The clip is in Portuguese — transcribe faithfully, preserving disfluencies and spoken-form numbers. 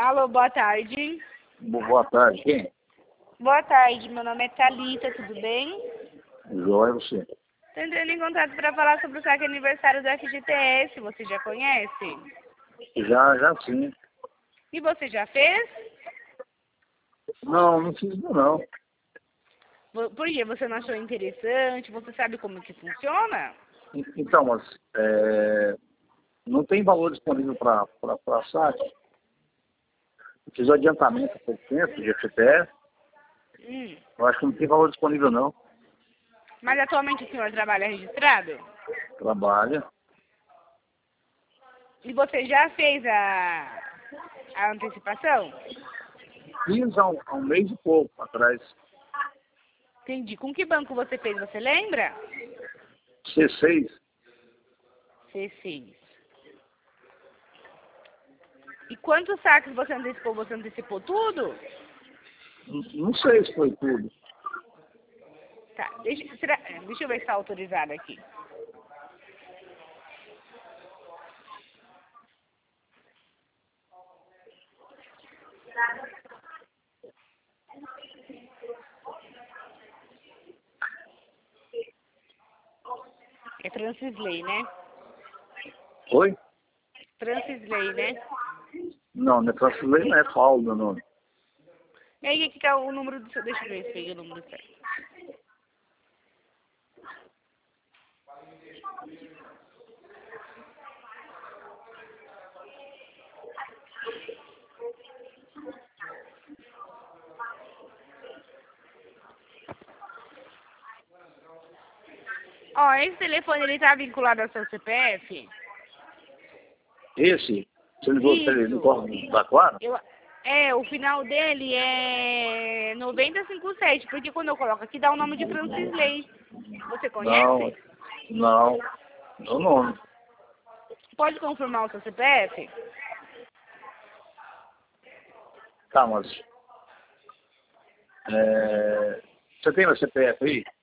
Alô, boa tarde. Boa tarde, quem? Boa tarde, meu nome é Thalita, tudo bem? Joia, você. Estou entrando em contato para falar sobre o saque aniversário do F G T S, você já conhece? Já, já sim. E você já fez? Não, não fiz ainda não. Vo- Por que você não achou interessante? Você sabe como que funciona? En- Então, mas é, não tem valor disponível para saque. Eu fiz o adiantamento há pouco tempo de F T S. Hum. Eu acho que não tem valor disponível não. Mas atualmente o senhor trabalha registrado? Trabalha. E você já fez a, a antecipação? Fiz há um, há um mês e pouco atrás. Entendi. Com que banco você fez, você lembra? C seis. C seis. E quantos saques você antecipou? Você antecipou tudo? Não, não sei se foi tudo. Tá, deixa, será, deixa eu ver se está autorizado aqui. É Francisley, né? Foi? Francisley, né? Não, não é brasileiro, não é Paulo, meu nome. E aí, o que que é o número do seu... Deixa eu ver se peguei o número certo. Ó, esse telefone, ele tá vinculado ao seu C P F? Esse, você ligou Isso. no corpo da Clara? Eu, é, o final dele é noventa e cinquenta e sete, porque quando eu coloco aqui dá o nome de Francisley. Você Não, conhece? não, não, não. Pode confirmar o seu C P F? Tá, mas... É, você tem o C P F aí?